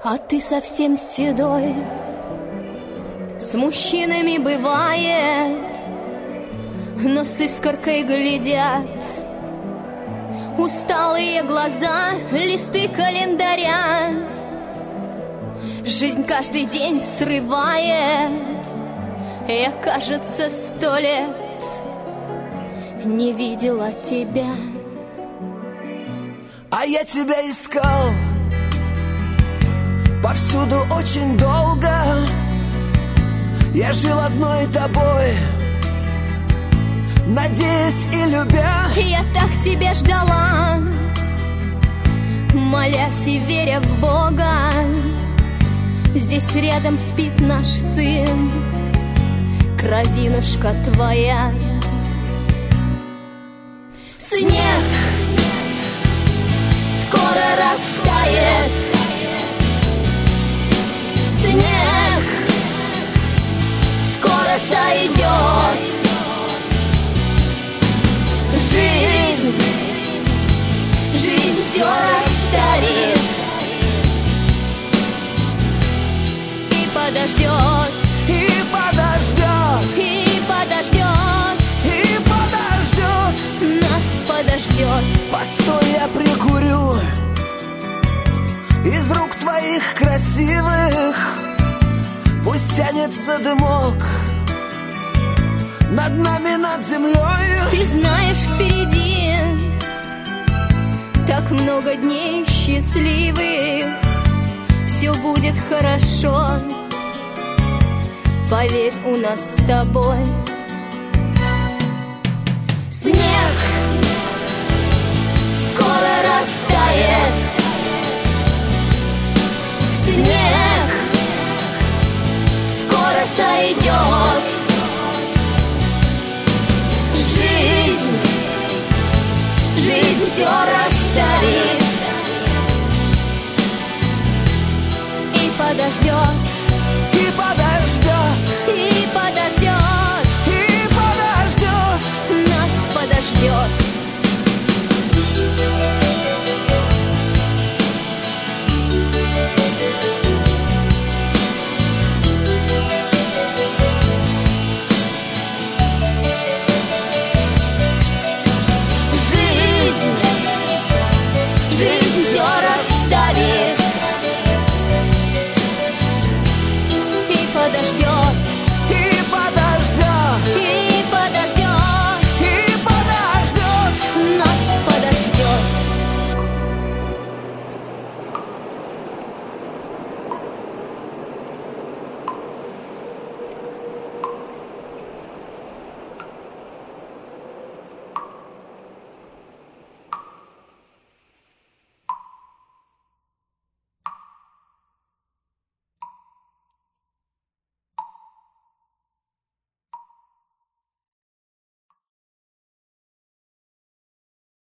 А ты совсем седой. С мужчинами бывает, но с искоркой глядят усталые глаза, листы календаря. Жизнь каждый день срывает. Я, кажется, 100 лет не видела тебя. А я тебя искал повсюду очень долго. Я жил одной тобой, надеясь и любя. Я так тебя ждала, молясь и веря в Бога. Здесь рядом спит наш сын, кровинушка твоя. Снег скоро растает. Снег скоро сойдет. Жизнь все растает и подождет, и подождет, и подождет, и подождет, нас подождет. Постой, я прикурю из рук твоих красивых. Пусть тянется дымок над нами, над землей. Ты знаешь, впереди так много дней счастливых. Все будет хорошо, поверь, у нас с тобой. Снег скоро растает. Снег скоро сойдет. Жизнь все растает